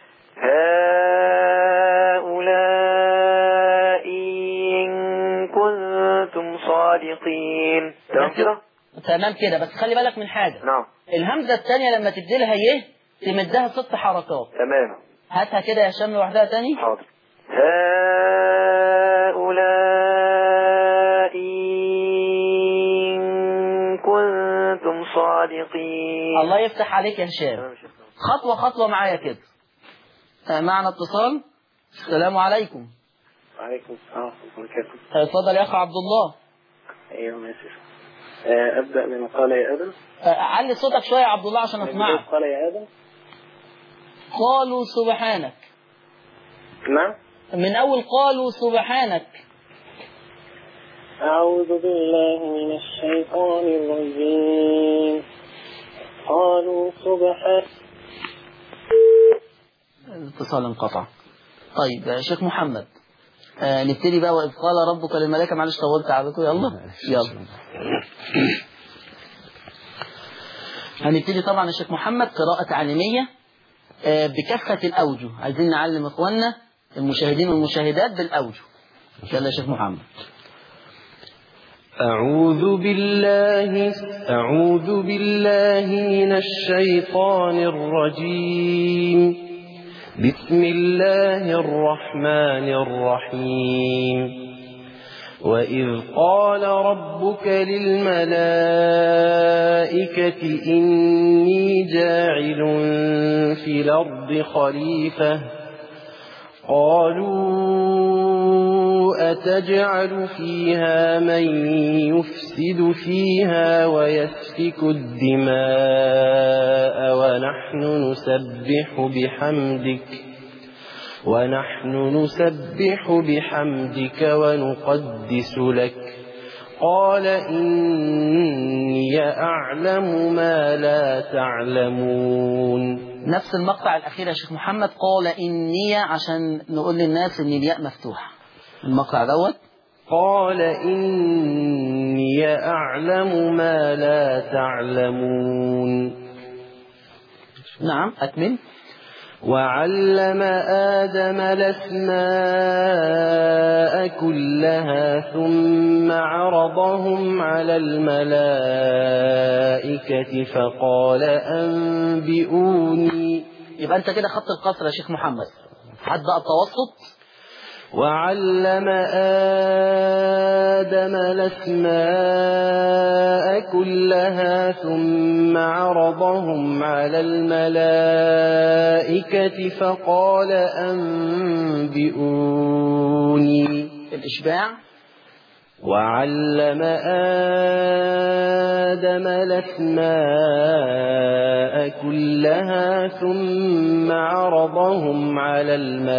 هؤلاء إن كنتم صادقين. تمام كده؟ تمام كده. بس خلي بالك من حاجة. نعم. الهمزة الثانية لما تبدلها يه تمدها ست حركات. تمام. هاتها كده يا هشام لوحدها تاني. حاضر. هؤلاء هؤلاء إن كنتم صادقين. الله يفتح عليك يا هشام، خطوة خطوة معايا كده. معنا اتصال. السلام عليكم. وعليكم السلام ورحمة الله وبركاته. اتفضل يا أخ عبد الله. أيوة ماشي. أبدأ من قال يا آدم. علي صوتك شوية يا عبد الله عشان أسمعك. قال يا آدم. قالوا سبحانك. نعم. من أول قالوا سبحانك. أعوذ بالله من الشيطان الرجيم. قالوا سبحانك. الاتصال انقطع. طيب يا شيخ محمد، آه نبتدي بقى. وإذ قال ربك للملائكة، معلش طولت عليكم، يلا يلا هنبتدي طبعا يا شيخ محمد قراءة تعليمية آه بكافة الأوجه. عايزين نعلم إخواننا المشاهدين والمشاهدات بالأوجه. يلا يا شيخ محمد. أعوذ بالله أعوذ بالله من الشيطان الرجيم. بسم الله الرحمن الرحيم. وإذ قال ربك للملائكة إني جاعل في الأرض خليفة قالوا أتجعل فيها من يفسد فيها ويسفك الدماء ونحن نسبح بحمدك ونحن نسبح بحمدك ونقدس لك قال إني أعلم ما لا تعلمون. نفس المقطع الأخير يا شيخ محمد، قال إني، عشان نقول للناس إن الياء مفتوحة. المقطع دوت قال إني أعلم ما لا تعلمون. نعم أكمل. وعلم آدم الأسماء كلها ثم عرضهم على الملائكة فقال أنبئوني. يبقى أنت كده خدت القصر يا شيخ محمد. حد بقى التوسط. وعلم آدم الأسماء كلها ثم عرضهم على الملائكة فقال أنبئوني. الإشباع. وعلم آدم الأسماء كلها ثم عرضهم على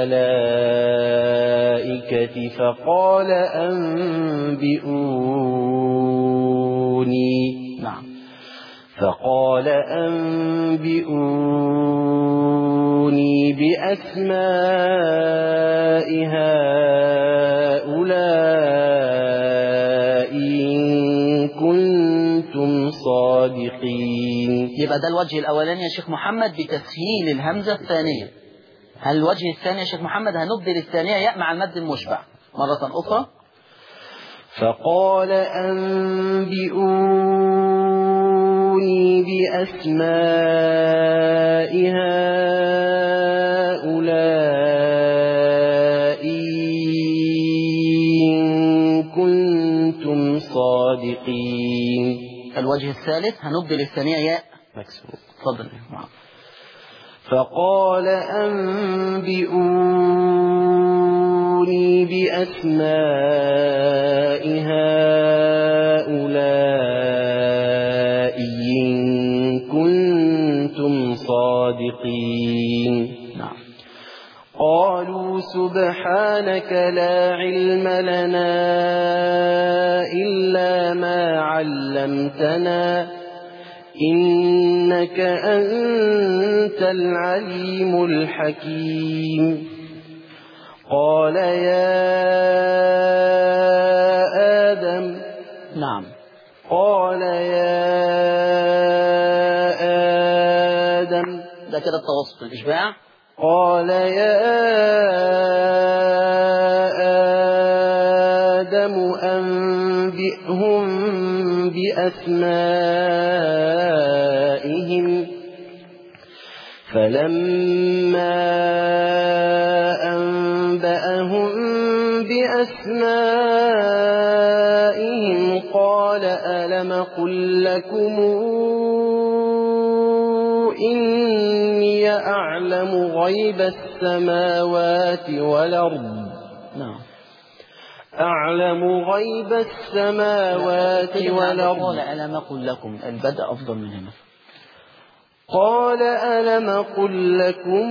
الملائكة فقال أنبئوني. نعم. فقال أنبئوني بأسماء هؤلاء إن كنتم صادقين. يبقى ده الوجه الأولاني يا شيخ محمد بتسهيل الهمزة الثانية. هل الوجه الثاني يا شيخ محمد هنبدل الثانية ياء مع المد المشبع مرة أخرى. فقال أنبئوني بأسماء هؤلاء إن كنتم صادقين. الوجه الثالث هنبدل الثانية ياء مكسور. تفضل. فقال أنبئوني بأسماء هؤلاء إن كنتم صادقين. نعم. قالوا سبحانك لا علم لنا إلا ما علمتنا إنك أنت العليم الحكيم. قال يا آدم. نعم. قال يا آدم. ده كده التوسط الإشباع. قال يا آدم أنبئهم بأسمائهم فلما أنبأهم بأسمائهم قال ألم قل لكم إني أعلم غيب السماوات والأرض نعم. أعلم غيب السماوات والأرض قال ألم قل لكم، البدء أفضل من هنا. قال ألم قل لكم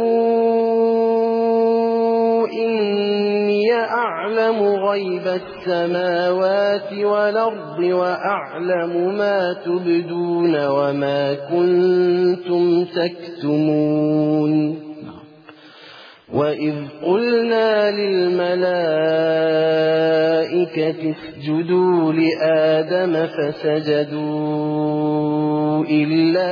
إني أعلم غيب السماوات والأرض وأعلم ما تبدون وما كنتم تكتمون. وإذ قلنا للملائكة اسجدوا لآدم فسجدوا إلا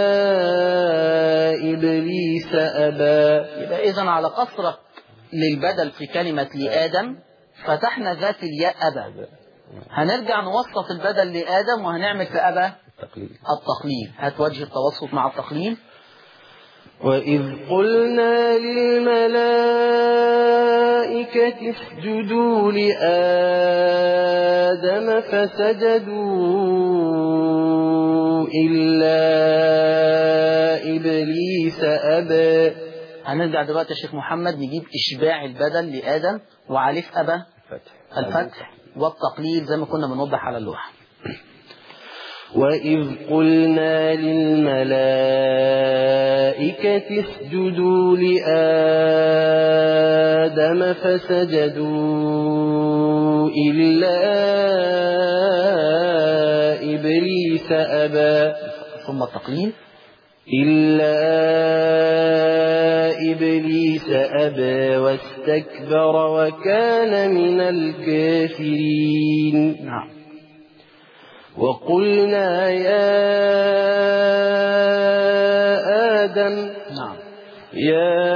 إبليس أبى. يبقى إذن على قصرك للبدل في كلمة لآدم فتحنا ذات الياء أبى. هنرجع نوسط البدل لآدم وهنعمل في أبى التقليل. هات وجه التوسط مع التقليل. وإذ قلنا للملائكة اسجدوا لآدم فسجدوا إلا إبليس أبى. هنرجع دلوقتي يا شيخ محمد نجيب إشباع البدل لآدم وعليه أبى الفتح والتقليل زي ما كنا بنوضح على اللوحة. وإذ قلنا للملائكة اسجدوا لآدم فسجدوا إلا إبليس أبى. ثم التقليل. إلا إبليس أبى واستكبر وكان من الكافرين. نعم. وقلنا يا آدم نعم. يا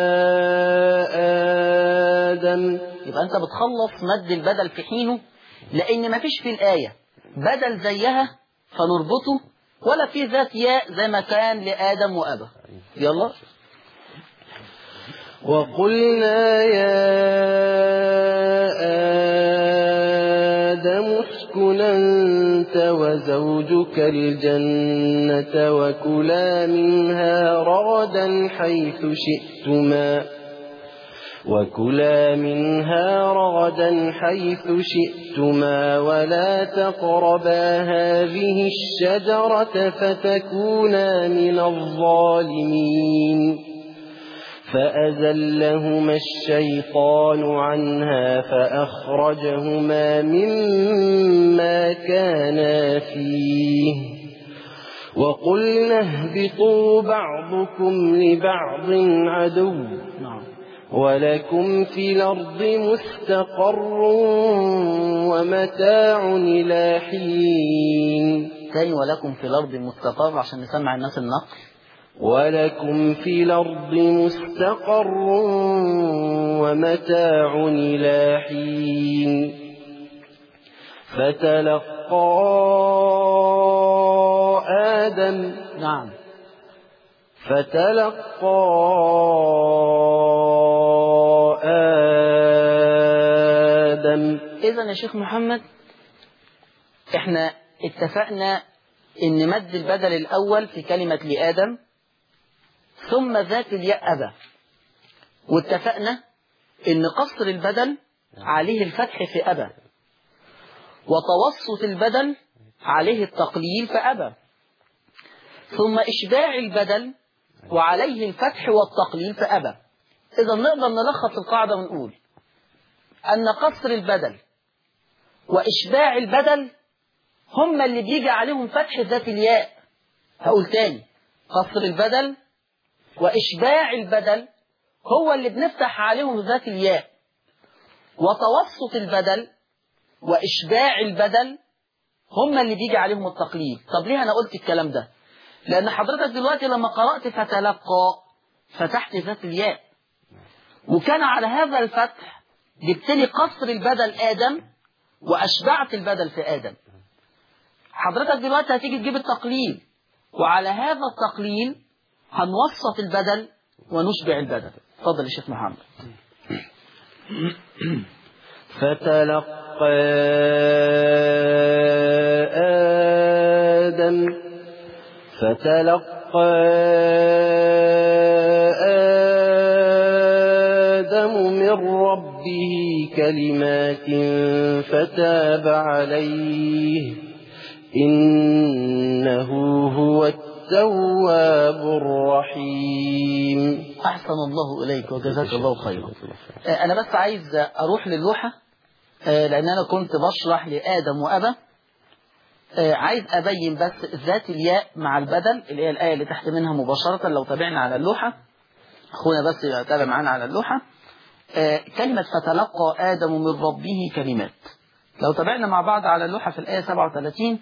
آدم. يبقى أنت بتخلص مد البدل في حينه لأن ما فيش في الآية بدل زيها فنربطه ولا في ذات ياء زي ما كان لآدم وأبا. يلا. وقلنا يا آدم اسكن أنت وزوجك الجنة وكلا منها رغدا حيث شئتما وكلا منها رغدا حيث شئتما ولا تقربا هذه الشجرة فتكونا من الظالمين. فأزلهما الشيطان عنها فأخرجهما مما كانا فيه وقلنا اهبطوا بعضكم لبعض عدو ولكم في الأرض مستقر ومتاع إلى حين. تاني ولكم في الأرض مستقر عشان نسمع الناس النقل. ولكم في الأرض مستقر ومتاع إلى حين. فتلقى آدم. نعم. فتلقى آدم. إذن يا شيخ محمد احنا اتفقنا ان مد البدل الأول في كلمة لآدم ثم ذات الياء أبى، واتفقنا ان قصر البدل عليه الفتح في أبى وتوسط البدل عليه التقليل في أبى ثم إشباع البدل وعليه الفتح والتقليل في أبى. إذا نقدر نلخص القاعدة ونقول أن قصر البدل وإشباع البدل هم اللي بيجي عليهم فتح ذات الياء. هقول تاني، قصر البدل وإشباع البدل هو اللي بنفتح عليهم ذات الياء، وتوسط البدل وإشباع البدل هم اللي بيجي عليهم التقليل. طب ليه أنا قلت الكلام ده؟ لأن حضرتك دلوقتي لما قرأت فتلقى فتحت ذات الياء، وكان على هذا الفتح جبت لي قصر البدل آدم وأشبعت البدل في آدم. حضرتك دلوقتي هتيجي تجيب التقليل، وعلى هذا التقليل هنوسط البدل ونشبع البدل. اتفضل يا شيخ محمد. فتلقى آدم فتلقى آدم من ربه كلمات فتاب عليه إنه هو التواب الرحيم. أحسن الله إليك وجزاك الله خيرا. أنا بس عايز أروح للوحة لأن أنا كنت بشرح لآدم وأبا، عايز أبين بس ذات الياء مع البدل اللي هي الآية اللي تحت منها مباشرة. لو تابعنا على اللوحة، أخونا بس يتابع معنا على اللوحة، كلمة فتلقى آدم من ربه كلمات. لو تابعنا مع بعض على اللوحة في الآية سبعة وثلاثين،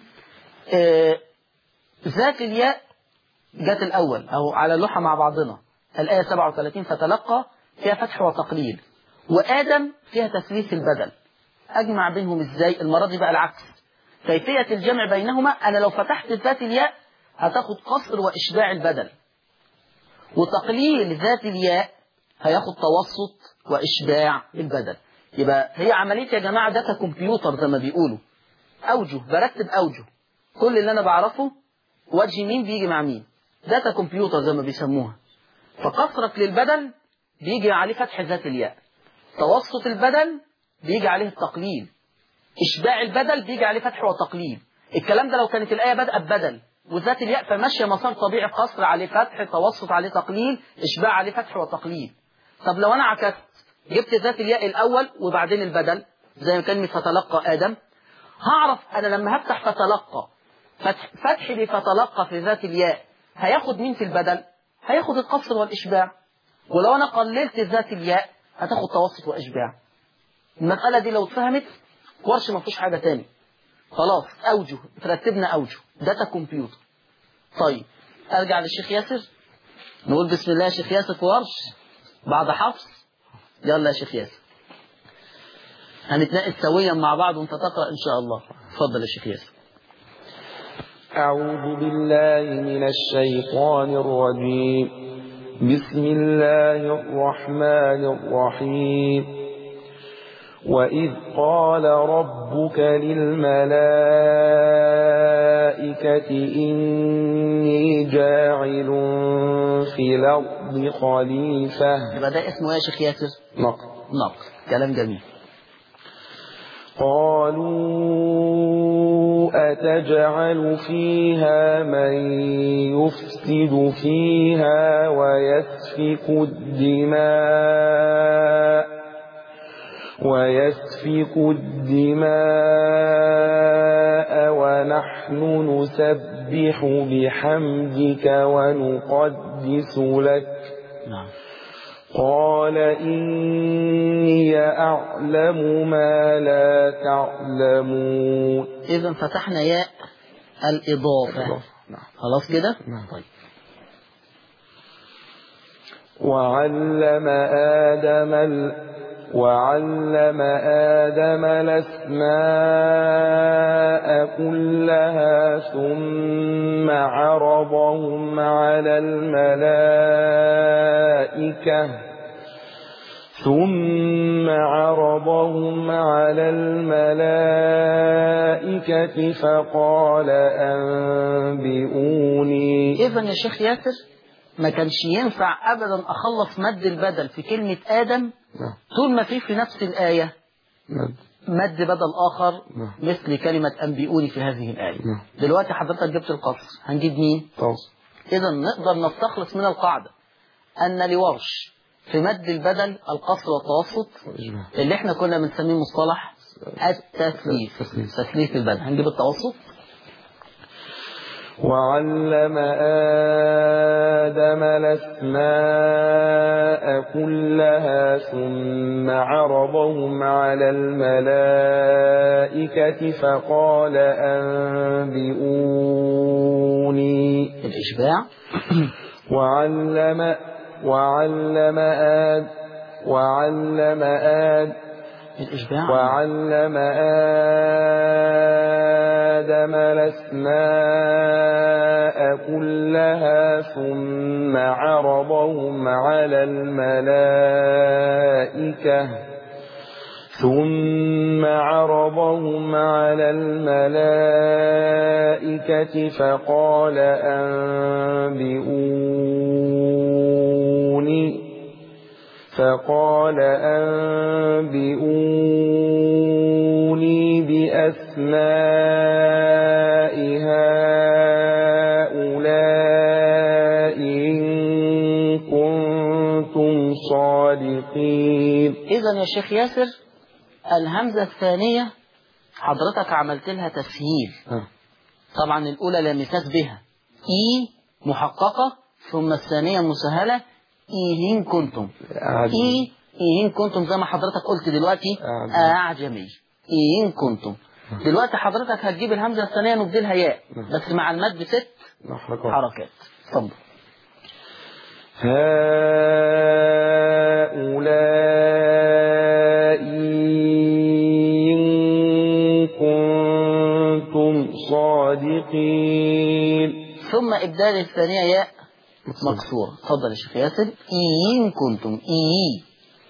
ذات الياء جت الأول أو على اللوحة مع بعضنا. الآية سبعة وثلاثين فتلقى فيها فتح وتقليل، وآدم فيها تثليث البدل. أجمع بينهم إزاي؟ المرة دي بقى العكس، كيفية الجمع بينهما. أنا لو فتحت ذات الياء هتاخد قصر وإشباع البدل، وتقليل ذات الياء هياخد توسط وإشباع البدل. يبقى هي عملية يا جماعة داتا كمبيوتر زي ما بيقولوا، أوجه، برتب أوجه. كل اللي أنا بعرفه وجه مين بيجي مع مين، داتا كمبيوتر زي ما بيسموها. فقصرك للبدل بيجي عليه فتح ذات الياء، توسط البدل بيجي عليه التقليل، إشباع البدل بيجي عليه فتح وتقليل. الكلام ده لو كانت الآية بدأ ببدل وذات الياء فماشية مسار طبيعي، قصر عليه فتح، توسط عليه تقليل، إشباع عليه فتح وتقليل. طب لو أنا عكست، جبت ذات الياء الأول وبعدين البدل زي ما كلمة فتلقى آدم، هعرف أنا لما هفتح فتلقى فتح فتح لفتلقى في ذات الياء هياخد مين في البدل؟ هياخد القصر والإشباع. ولو أنا قللت ذات الياء هتاخد توسط وإشباع. المسألة دي لو اتفهمت ورش ما فيش حاجة تاني، خلاص أوجه، ترتبنا أوجه، داتا كمبيوتر. طيب أرجع للشيخ ياسر، نقول بسم الله يا شيخ ياسر في ورش بعد حفص. يلا يا شيخ ياسر هنتناقش سويا مع بعض وانت تقرأ إن شاء الله. اتفضل يا شيخ ياسر. أعوذ بالله من الشيطان الرجيم. بسم الله الرحمن الرحيم. وإذ قال ربك للملائكة إني جاعل في الأرض خليفة. يبقى ده اسمه يا شيخ ياسر؟ نقل. نقل، كلام جميل. قالوا أتجعل فيها من يفسد فيها ويسفك الدماء ويسفك الدماء ونحن نسبح بحمدك ونقدس لك. نعم. قال إني أعلم ما لا تعلمون. إذن فتحنا ياء الإضافة. نعم. خلاص كده؟ نعم. طيب. وعلم آدم ال وعلم آدم الأسماء كلها ثم عرضهم على الملائكة ثم عرضهم على الملائكة فقال أنبئوني. إذن يا شيخ ياسر ما كانش ينفع أبدا أخلص مد البدل في كلمة آدم طول ما في في نفس الآية مد, مد بدل آخر مثل كلمة أنبئوني في هذه الآية. دلوقتي حضرتك جبت القصر، هنجيب مين؟ إذن نقدر نستخلص من القاعدة أن لورش في مد البدل القصر والتوسط اللي احنا كنا بنسميه مصطلح التثليث، تثليث البدل. هنجيب التوسط. وعلم آدم الأسماء كلها ثم عرضهم على الملائكة فقال أنبئوني. الإشباع. وعلم وعلم آد وعلم آد الإشباع. وعلم آدم الأسماء كلها ثم عرضهم على الملائكة ثم عرضهم على الملائكة فقال أنبئوني فقال أنبئوني بأسماء هؤلاء إن كنتم صادقين. إذن يا شيخ ياسر الهمزة الثانية حضرتك عملت لها تسهيل. طبعا الأولى لا مساس بها، إي محققة، ثم الثانية مسهلة إيهن كنتم. إي إيهن كنتم زي ما حضرتك قلت دلوقتي أعجمي إيهن كنتم. دلوقتي حضرتك هتجيب الهمزة الثانية نبدلها ياء بس مع المد بست حركات. اتفضل. هؤلاء إن كنتم صادقين. ثم إبدال الثانية ياء مكسورة. اتفضل يا شيخ ياسر. إن كنتم إي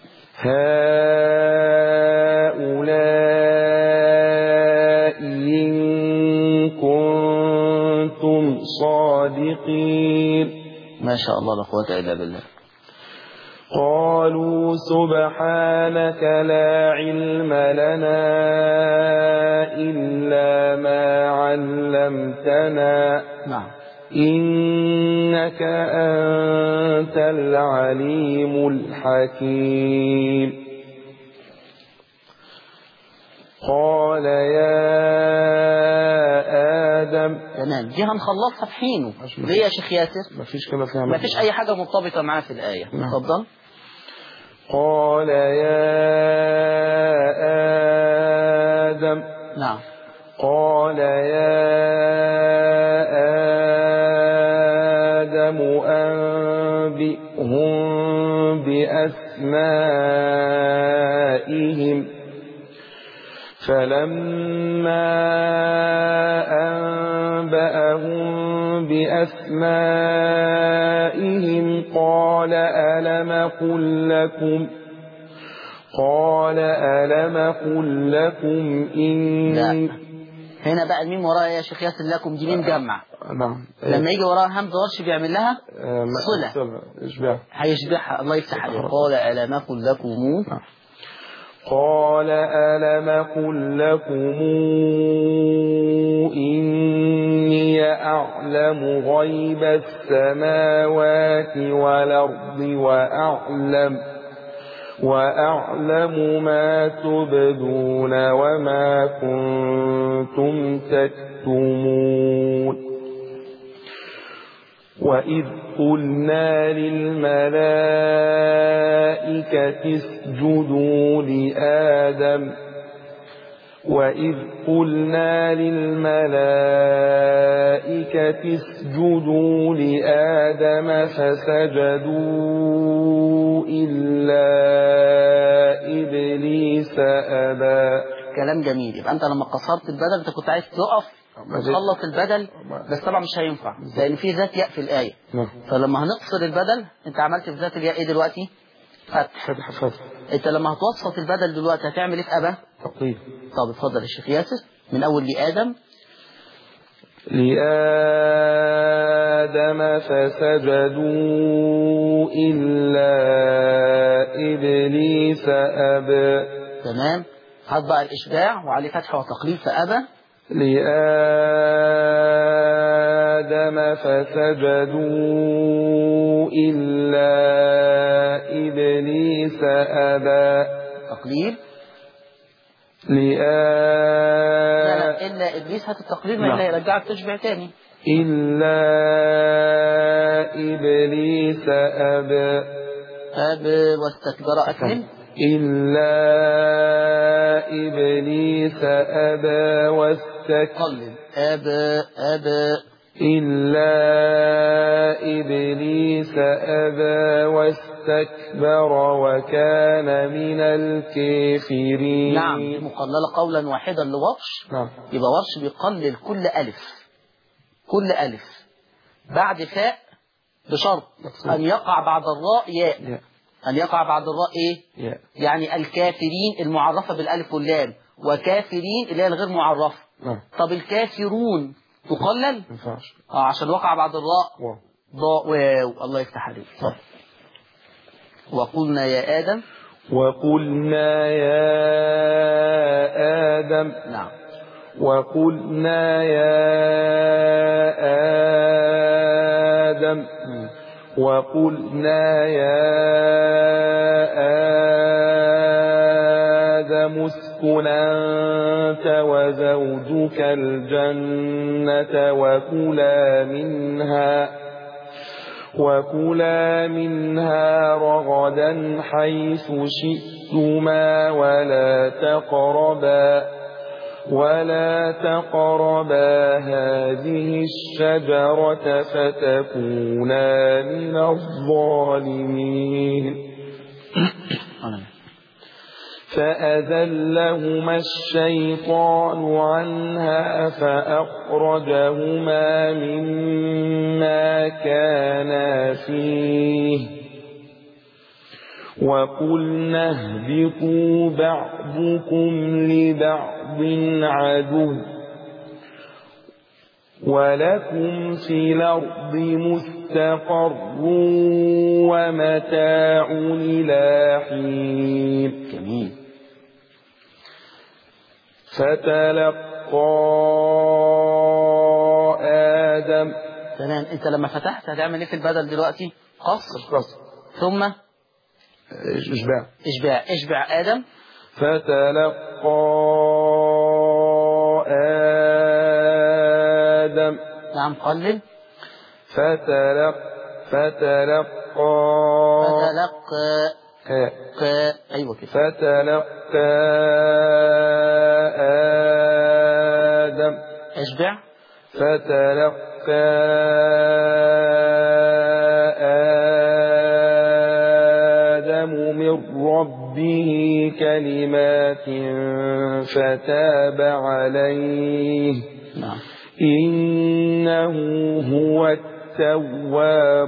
هؤلاء إن كنتم صادقين. ما شاء الله لا قوة إلا بالله. قالوا سبحانك لا علم لنا إلا ما علمتنا. نعم. إنك أنت العليم الحكيم. قال يا آدم. تمام دي هنخلصها في حينه. ليه يا شيخ ياسر؟ مفيش كده فيها مفيش أي حاجة مرتبطة معاه في الآية. اتفضل. قال يا آدم. نعم. قال يا آدم أنبئهم بأسمائهم. فلما أنبأهم بأسمائهم قال ألم قل لكم قال ألم قل لكم إن. لا هنا بقى الميم وراها يا شيخ ياسر لكم دي ميم جمع. نعم. لما يجي وراها همزة ورش بيعمل لها صلة هيشبعها. الله يفتح عليه. قال ألم قل لكم. قال ألم قل لكم إني أعلم غيب السماوات والأرض وأعلم وأعلم ما تبدون وما كنتم تكتمون. وإذ قلنا للملائكة اسجدوا لآدم وإذ قلنا للملائكة اسجدوا لآدم فسجدوا إلا إبليس أبى. كلام جميل. يبقى أنت لما قصرت البدل أنت كنت عايز تقف وتخلص البدل بس طبعا مش هينفع لأن في ذات ياء في الآية. فلما هنقصر البدل أنت عملت في ذات الياء إيه دلوقتي؟ فتح. فتح فتح. أنت لما هتوسط البدل دلوقتي هتعمل إيه في أبا؟ تقليل. طب اتفضل الشيخ ياسر من أول لآدم. لآدم فسجدوا إلا إبليس أبى. تمام. هات بقى الإشباع وعليه فتح وتقليل فأبى. لآدم فسجدوا إلا إبليس أبى. تقليل. لآ لا لا إلا إبليس. هات التقليل ما إلا يرجعك تشبع تاني. إلا إبليس أبى. أبى واستكبر أكمل. إلا إبليس أبى واستكبر. أبى أبى. إلا إبليس أبى واستكبر وكان من الكافرين. نعم مقللة قولا واحدا لورش. نعم. يبقى ورش بيقلل كل ألف كل ألف بعد فاء بشرط أن يقع بعد الراء ياء. أن يقع بعد الراء إيه؟ ياء. يعني الكافرين المعرفة بالألف واللام، وكافرين اللي هي الغير معرفة. نعم. طب الكافرون تقلل؟ ما ينفعش. اه عشان وقع بعد الراء واو. ضاء واو. الله يفتح عليك. طب وقلنا يا آدم. وقلنا يا آدم. نعم. وقلنا يا آدم. وقلنا يا آدم اسكن أنت وزوجك الجنة وكلا منها وكلا منها رغدا حيث شئتما ولا تقربا ولا تقربا هذه الشجرة فتكونا من الظالمين. فأذلهما الشيطان عنها فأخرجهما مما كانا فيه وقلنا اهبطوا بعضكم لبعض عدو ولكم في الأرض مستقر ومتاع إلى حين. جميل. فتلقى آدم. تمام. انت لما فتحت هتعمل ايه في البدل دلوقتي؟ قصر. قصر. ثم إشباع. إشباع. إشبع آدم. فتلقى آدم. نعم. قلل. فتلق فتلقى فتلقى ك... أيوة كده. فتلقى آدم. إشبع. فتلقى آدم من ربه كلمات فتاب عليه. نعم. إنه هو التواب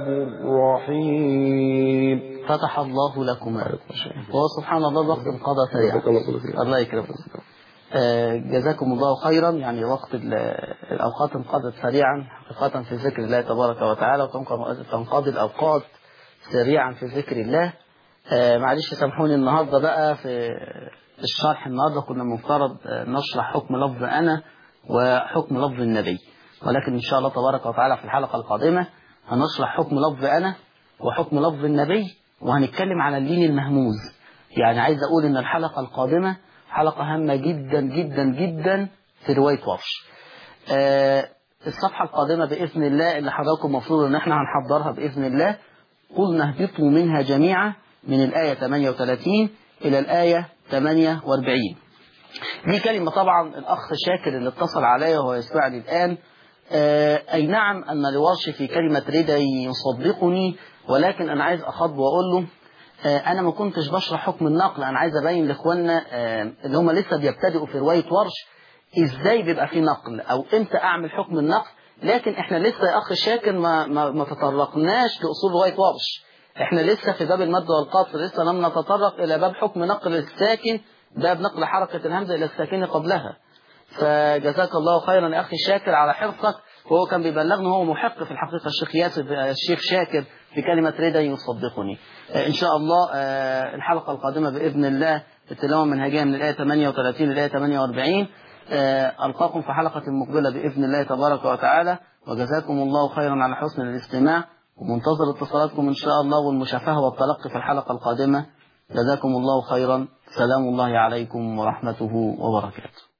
الرحيم. فتح الله لكما. وهو سبحان الله الوقت انقضى سريعا. الله يكرمك. آه جزاكم الله خيرا. يعني وقت الأوقات انقضت سريعا حقيقة في ذكر الله تبارك وتعالى، وتنقضي الأوقات سريعا في ذكر الله. آه معلش سامحوني النهاردة بقى في الشرح. النهاردة كنا مفترض نشرح حكم لفظ أنا وحكم لفظ النبي، ولكن إن شاء الله تبارك وتعالى في الحلقة القادمة هنشرح حكم لفظ أنا وحكم لفظ النبي، وهنتكلم على اللين المهموز. يعني عايز أقول إن الحلقة القادمة حلقة هامة جدا جدا جدا في رواية ورش. آه الصفحة القادمة بإذن الله اللي حضراتكم مفروض إن احنا هنحضرها بإذن الله، قلنا اهبطوا منها جميعا من الآية ثمانية وثلاثين إلى الآية ثمانية وأربعين. دي كلمة طبعا الأخ شاكر اللي اتصل عليا وهو يسمعني الآن. آه أي نعم أن لورش في كلمة رضا يصدقني، ولكن أنا عايز أخاطبه وأقول له آه أنا ما كنتش بشرح حكم النقل. أنا عايز أبين لإخواننا آه اللي هم لسه بيبتدئوا في رواية ورش إزاي بيبقى في نقل أو إمتى أعمل حكم النقل. لكن إحنا لسه يا أخ شاكر ما, ما, ما تطرقناش لأصول رواية ورش. إحنا لسه في باب المد والقصر، لسه لم نتطرق إلى باب حكم نقل الساكن، باب نقل حركة الهمزة إلى الساكن قبلها. فجزاك الله خيرا يا أخي شاكر على حرصك. وهو كان بيبلغني هو محق في الحقيقة الشيخ ياسر الشيخ شاكر في كلمة رضا يصدقني. إن شاء الله الحلقة القادمة بإذن الله التلاوة منهجية من الآية ثمانية وثلاثين للآية ثمانية وأربعين. ألقاكم في حلقة مقبلة بإذن الله تبارك وتعالى، وجزاكم الله خيرا على حسن الاستماع، ومنتظر اتصالاتكم إن شاء الله والمشافهة والتلقي في الحلقة القادمة. جزاكم الله خيرا. سلام الله عليكم ورحمته وبركاته.